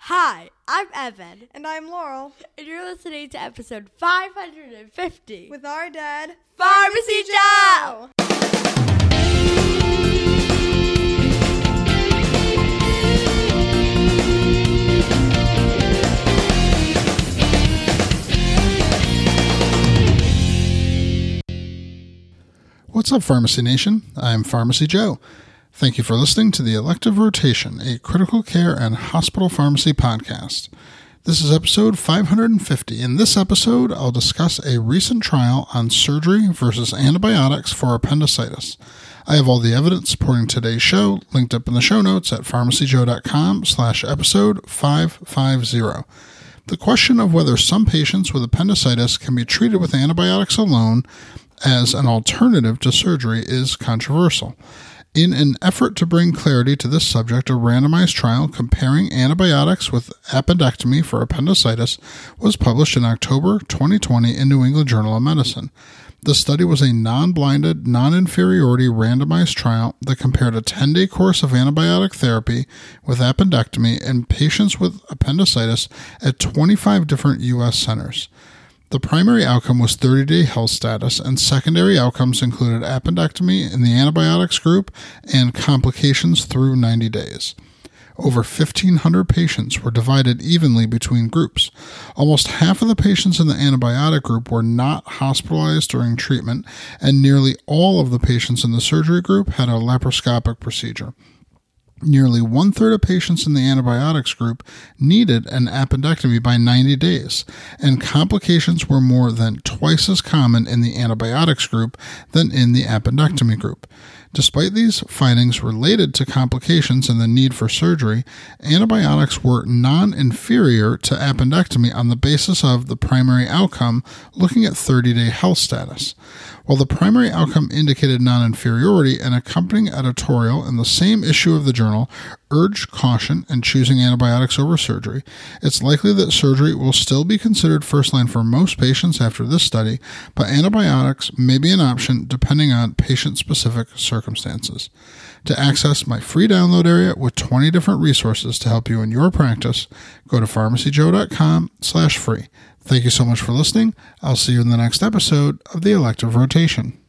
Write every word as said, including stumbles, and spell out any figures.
Hi, I'm Evan. And I'm Laurel. And you're listening to episode five hundred fifty with our dad, Pharmacy Joe! What's up, Pharmacy Nation? I'm Pharmacy Joe. Thank you for listening to the Elective Rotation, a critical care and hospital pharmacy podcast. This is episode five hundred fifty. In this episode, I'll discuss a recent trial on surgery versus antibiotics for appendicitis. I have all the evidence supporting today's show linked up in the show notes at pharmacyjoe.com slash episode 550. The question of whether some patients with appendicitis can be treated with antibiotics alone as an alternative to surgery is controversial. In an effort to bring clarity to this subject, a randomized trial comparing antibiotics with appendectomy for appendicitis was published in October twenty twenty in New England Journal of Medicine. The study was a non-blinded, non-inferiority randomized trial that compared a ten-day course of antibiotic therapy with appendectomy in patients with appendicitis at twenty-five different U S centers. The primary outcome was thirty-day health status, and secondary outcomes included appendectomy in the antibiotics group and complications through ninety days. Over fifteen hundred patients were divided evenly between groups. Almost half of the patients in the antibiotic group were not hospitalized during treatment, and nearly all of the patients in the surgery group had a laparoscopic procedure. Nearly one-third of patients in the antibiotics group needed an appendectomy by ninety days, and complications were more than twice as common in the antibiotics group than in the appendectomy group. Despite these findings related to complications and the need for surgery, antibiotics were non-inferior to appendectomy on the basis of the primary outcome looking at thirty-day health status. While the primary outcome indicated non-inferiority, an accompanying editorial in the same issue of the journal urged caution in choosing antibiotics over surgery. It's likely that surgery will still be considered first line for most patients after this study, but antibiotics may be an option depending on patient-specific circumstances. To access my free download area with twenty different resources to help you in your practice, go to pharmacyjoe.com slash free. Thank you so much for listening. I'll see you in the next episode of the Elective Rotation.